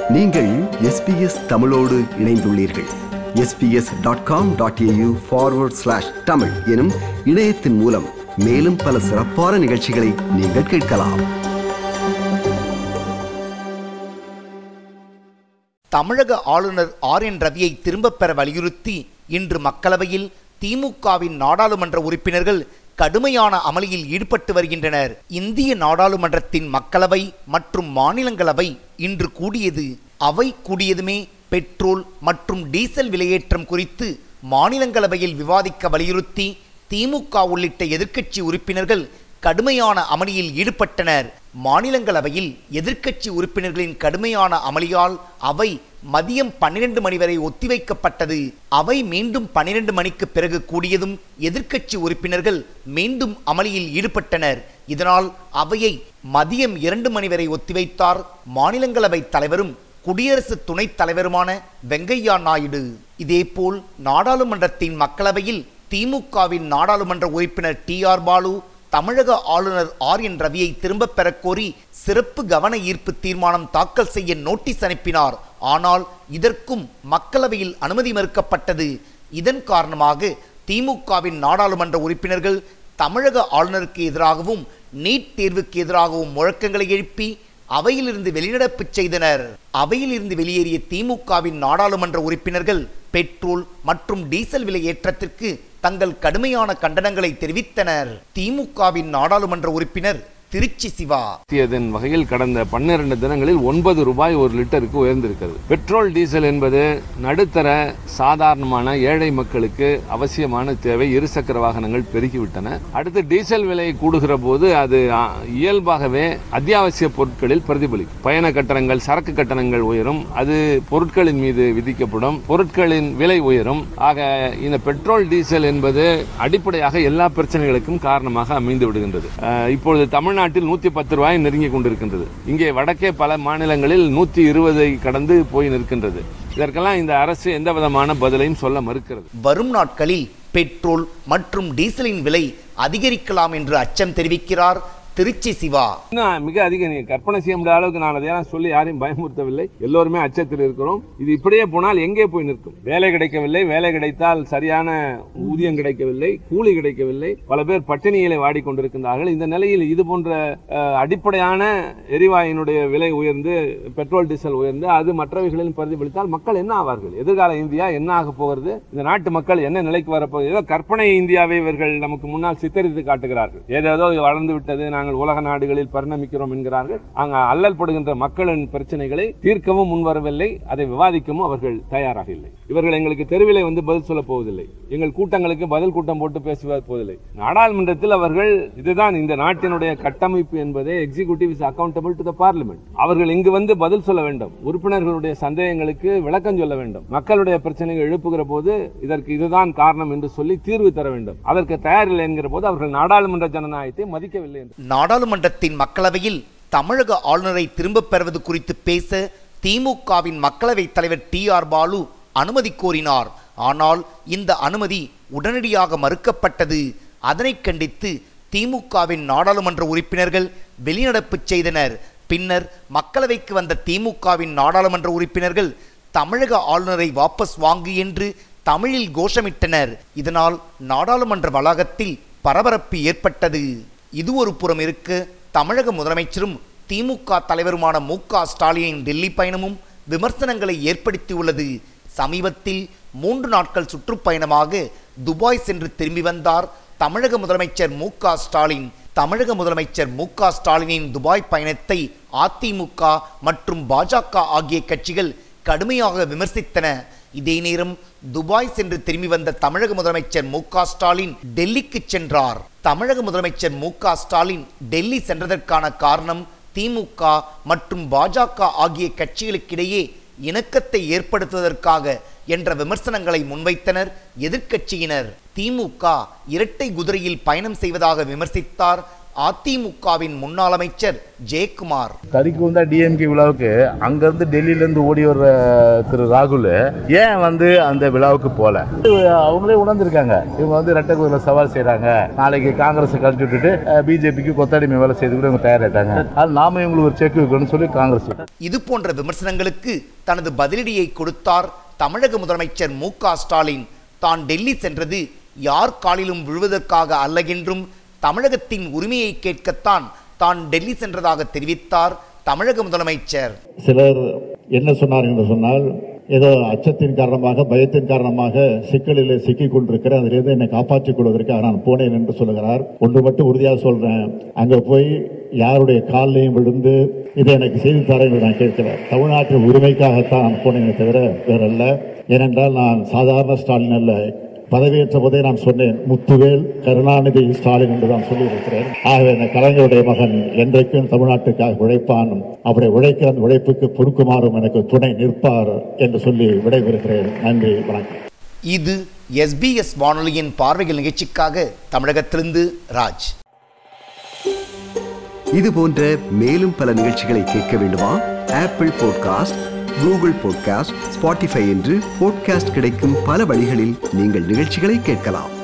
நீங்கள் SBS தமிழோடு இணைந்துள்ளீர்கள். sbs.com.au/tamil எனும் இணையத்தின் மூலம் மேலும் பல சிறப்பான நிகழ்ச்சிகளை நீங்கள் கேட்கலாம். தமிழக ஆளுநர் ஆர்.என். ரவியை திரும்பப் பெற வலியுறுத்தி இன்று மக்களவையில் திமுகவின் நாடாளுமன்ற உறுப்பினர்கள் கடுமையான அமளியில் ஈடுபட்டு வருகின்றனர். இந்திய நாடாளுமன்றத்தின் மக்களவை மற்றும் மாநிலங்களவை இன்று கூடியது. அவை கூடியதுமே பெட்ரோல் மற்றும் டீசல் விலையேற்றம் குறித்து மாநிலங்களவையில் விவாதிக்க வலியுறுத்தி திமுக உள்ளிட்ட எதிர்க்கட்சி உறுப்பினர்கள் கடுமையான அமளியில் ஈடுபட்டனர். மாநிலங்களவையில் எதிர்க்கட்சி உறுப்பினர்களின் கடுமையான அமளியால் அவை மதியம் 12 மணி வரை ஒத்திவைக்கப்பட்டது. அவை மீண்டும் 12 மணிக்கு பிறகு கூடியதும் எதிர்க்கட்சி உறுப்பினர்கள் மீண்டும் அமளியில் ஈடுபட்டனர். இதனால் அவையை மதியம் 2 மணி வரை ஒத்திவைத்தார் மாநிலங்களவை தலைவரும் குடியரசு துணைத் தலைவருமான வெங்கையா நாயுடு. இதேபோல் நாடாளுமன்றத்தின் மக்களவையில் திமுகவின் நாடாளுமன்ற உறுப்பினர் டி.ஆர். பாலு தமிழக ஆளுநர் ஆர்.என். ரவியை திரும்பப் பெறக் கோரி சிறப்பு கவன ஈர்ப்பு தீர்மானம் தாக்கல் செய்ய நோட்டீஸ் அனுப்பினார். ஆனால் இதற்கும் மக்களவையில் அனுமதி மறுக்கப்பட்டது. இதன் காரணமாக திமுகவின் நாடாளுமன்ற உறுப்பினர்கள் தமிழக ஆளுநருக்கு எதிராகவும் நீட் தேர்வுக்கு எதிராகவும் முழக்கங்களை எழுப்பி அவையிலிருந்து வெளிநடப்பு செய்தனர். அவையிலிருந்து வெளியேறிய திமுகவின் நாடாளுமன்ற உறுப்பினர்கள் பெட்ரோல் மற்றும் டீசல் விலை ஏற்றத்திற்கு தங்கள் கடுமையான கண்டனங்களை தெரிவித்தனர். திமுகவின் நாடாளுமன்ற உறுப்பினர் திருச்சி சிவா வகையில் கடந்த 12 தினங்களில் 9 ரூபாய் ஒரு லிட்டருக்கு உயர்ந்திருக்கிறது. பெட்ரோல் டீசல் என்பது நடுத்தர சாதாரணமான ஏழை மக்களுக்கு அவசியமான தேவை. இருசக்கர வாகனங்கள் பெருகிவிட்டன. அடுத்து டீசல் விலை கூடுகிற போது அது இயல்பாகவே அத்தியாவசிய பொருட்களில் பிரதிபலிக்கும். பயண கட்டணங்கள், சரக்கு கட்டணங்கள் உயரும். அது பொருட்களின் மீது விதிக்கப்படும். பொருட்களின் விலை உயரும். ஆக இந்த பெட்ரோல் டீசல் என்பது அடிப்படையாக எல்லா பிரச்சனைகளுக்கும் காரணமாக அமைந்து விடுகின்றது. இப்பொழுது தமிழ்நாட்டில் 110 ரூபாய் நெருங்கி கொண்டிருக்கின்றது. இங்கே வடக்கே பல மாநிலங்களில் 120 கடந்து போய் நிற்கின்றது. இதற்கெல்லாம் இந்த அரசு எந்த விதமான பதிலையும் சொல்ல மறுக்கிறது. வரும் நாட்களில் பெட்ரோல் மற்றும் டீசலின் விலை அதிகரிக்கலாம் என்று அச்சம் தெரிவிக்கிறார் திருச்சி சிவா. மிக அதிக கற்பனை செய்ய முடியாத அளவுக்கு நான் அதையெல்லாம் சொல்லி யாரையும் பயமுறுத்தவில்லை. எல்லோருமே அச்சத்தில் இருக்கிறோம். இது இப்படியே போனால் எங்கே போய் நிற்கும்? வேலை கிடைக்கவில்லை. வேலை கிடைத்தால் சரியான ஊதியம் கிடைக்கவில்லை, கூலி கிடைக்கவில்லை. பல பேர் பட்டினிகளை வாடிக்கொண்டிருக்கின்றார்கள். இந்த நிலையில் இது போன்ற அடிப்படையான எரிவாயுனுடைய விலை உயர்ந்து, பெட்ரோல் டீசல் உயர்ந்து அது மற்றவைகளில் பிரதிபலித்தால் மக்கள் என்ன ஆவார்கள்? எதிர்கால இந்தியா என்ன ஆக போகிறது? இந்த நாட்டு மக்கள் என்ன நிலைக்கு வரப்போகிறது? ஏதோ கற்பனை இந்தியாவை இவர்கள் நமக்கு முன்னால் சித்தரித்து காட்டுகிறார்கள். ஏதோ வளர்ந்து விட்டது, நாங்கள் உலக நாடுகளில் பரிணமிக்கிறோம் என்கிறார்கள். அங்க அல்லல் படுகின்ற மக்களின் பிரச்சனைகளை தீர்க்கவும் முன்வரவில்லை. அதை விவாதிக்கவும் அவர்கள் தயாராக இல்லை. இவர்கள் எங்களுக்கு தெருவிலே வந்து பதில் சொல்ல போவதில்லை. எங்கள் கூட்டங்களுக்கு பதில் கூட்டம் போட்டு பேசுவது போவதில்லை. நாடாளுமன்றத்தில் அவர்கள் இதுதான் இந்த நாட்டினுடைய கட்டமைப்பு என்பதே executive is accountable to the parliament. அவர்கள் இங்கு வந்து பதில் சொல்ல வேண்டும். உறுப்பினர்களுடைய சந்தேகங்களுக்கு விளக்கம் சொல்ல வேண்டும். மக்களுடைய பிரச்சனைகள் எழுப்புகிற போது இதற்கு இதுதான் காரணம் என்று சொல்லி தீர்வு தர வேண்டும். அதற்கு தயாரில்லை என்கிற போது அவர்கள் நாடாளுமன்ற ஜனநாயகத்தை மதிக்கவில்லை என்று. நாடாளுமன்றத்தின் மக்களவையில் தமிழக ஆளுநரை திரும்பப் பெறுவது குறித்து பேச திமுகவின் மக்களவை தலைவர் டி.ஆர். பாலு அனுமதி கோரினார். ஆனால் இந்த அனுமதி உடனடியாக மறுக்கப்பட்டது. அதனை கண்டித்து திமுகவின் நாடாளுமன்ற உறுப்பினர்கள் வெளிநடப்பு செய்தனர். பின்னர் மக்களவைக்கு வந்த திமுகவின் நாடாளுமன்ற உறுப்பினர்கள் தமிழக ஆளுநரை வாபஸ் வாங்கு என்று தமிழில் கோஷமிட்டனர். இதனால் நாடாளுமன்ற வளாகத்தில் பரபரப்பு ஏற்பட்டது. இது ஒரு புறம் இருக்க, தமிழக முதலமைச்சரும் திமுக தலைவருமான மு.க. ஸ்டாலினின் டெல்லி பயணமும் விமர்சனங்களை ஏற்படுத்தியுள்ளது. சமீபத்தில் 3 நாட்கள் சுற்றுப்பயணமாக துபாய் சென்று திரும்பி வந்தார் தமிழக முதலமைச்சர் மு.க. ஸ்டாலின். தமிழக முதலமைச்சர் மு.க. ஸ்டாலினின் துபாய் பயணத்தை அதிமுக மற்றும் பாஜக ஆகிய கட்சிகள் கடுமையாக விமர்சித்தன. இதே நேரம் துபாய் சென்று திரும்பி வந்த தமிழக முதலமைச்சர் மு.க. ஸ்டாலின் டெல்லிக்கு சென்றார். தமிழக முதலமைச்சர் மு.க. ஸ்டாலின் டெல்லி சென்றதற்கான காரணம் திமுக மற்றும் பாஜக ஆகிய கட்சிகளுக்கிடையே இணக்கத்தை ஏற்படுத்துவதற்காக என்ற விமர்சனங்களை முன்வைத்தனர் எதிர்க்கட்சியினர். திமுக இரட்டை குதிரையில் பயணம் செய்வதாக விமர்சித்தார் அதிமுகவின் முன்னாள் அமைச்சர் ஜெயக்குமார். கறிக்கு வந்தா டிஎம்கே விழாவுக்கு அங்கிருந்து டெல்லியில இருந்து ஓடி வர்ற திரு ராகுல் ஏன் அந்த விழாவுக்கு போல? அவங்களே உணர்ந்திருக்காங்க. இவங்க ரெட்டை குதிரை சவால் செய்யறாங்க. நாளைக்கு காங்கிரஸ் கழிச்சு விட்டுட்டு பிஜேபிக்கு கொத்தடிமை வேலை செய்து கூட இவங்க தயாராயிட்டாங்க. அது நாம இவங்களுக்கு ஒரு செக் வைக்கணும்னு சொல்லி காங்கிரஸ். இது போன்ற விமர்சனங்களுக்கு தனது பதிலடியை கொடுத்தார் தமிழக முதலமைச்சர் மு.க. ஸ்டாலின். தான் டெல்லி சென்றது யார் காலிலும் விழுவதற்காக அல்ல என்றும் தமிழகத்தின் உரிமையை கேட்கத்தான் தான் டெல்லி சென்றதாக தெரிவித்தார் தமிழக முதலமைச்சர். சிலர் என்ன சொன்னார் என்று சொன்னால், ஏதோ அச்சத்தின் காரணமாக, பயத்தின் காரணமாக சிக்கலில் சிக்கிக் கொண்டிருக்கிற அதிலிருந்து என்னை காப்பாற்றிக் கொள்வதற்காக நான் போனேன் என்று சொல்லுகிறார். ஒன்று மட்டும் உறுதியாக சொல்றேன், அங்க போய் யாருடைய காலையும் விழுந்து இதை எனக்கு செய்து தர என்று நான் கேட்கிறேன். தமிழ்நாட்டின் உரிமைக்காகத்தான் நான் போனேனே தவிர வேறல்ல. ஏனென்றால் நான் சாதாரண ஸ்டாலின் அல்ல. பதவியேற்ற போதே நான் சொன்னேன், முத்துவேல் கருணாநிதி ஸ்டாலின் என்று தான் சொல்லியிருக்கிறேன். ஆகவே இந்த கலைஞருடைய மகன் என்றைக்கும் தமிழ்நாட்டுக்காக உழைப்பான். அவரை உழைக்க அந்த உழைப்புக்கு பொறுக்குமாறும் எனக்கு துணை நிற்பார் என்று சொல்லி விடைபெறுகிறேன். நன்றி, வணக்கம். இது SBS வானொலியின் பார்வைகள் நிகழ்ச்சிக்காக தமிழகத்திலிருந்து ராஜ். இது போன்ற மேலும் பல நிகழ்ச்சிகளை கேட்க வேண்டுமா? Apple podcast, Google podcast, Spotify என்று பாட்காஸ்ட் கிடைக்கும் பல வழிகளில் நீங்கள் நிகழ்ச்சிகளை கேட்கலாம்.